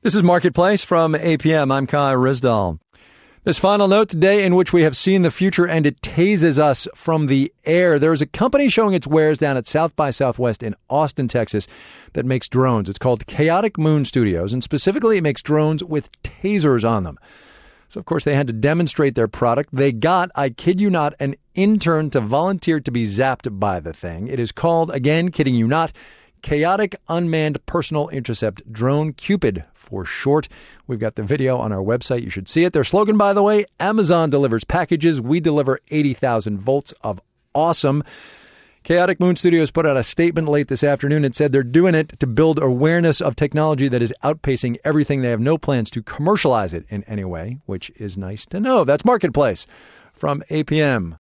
This is Marketplace from APM. I'm Kai Rizdal. This final note today in which we have seen the future and it tases us from the air. There is a company showing its wares down at South by Southwest in Austin, Texas that makes drones. It's called Chaotic Moon Studios, and specifically it makes drones with tasers on them. So, of course, they had to demonstrate their product. They got, I kid you not, an intern to volunteer to be zapped by the thing. It is called, again, kidding you not, Chaotic Unmanned Personal Intercept Drone, Cupid for short. We've got the video on our website. You should see it. Their slogan, by the way, Amazon delivers packages. We deliver 80,000 volts of awesome. Chaotic Moon Studios put out a statement late this afternoon and said they're doing it to build awareness of technology that is outpacing everything. They have no plans to commercialize it in any way, which is nice to know. That's Marketplace from APM.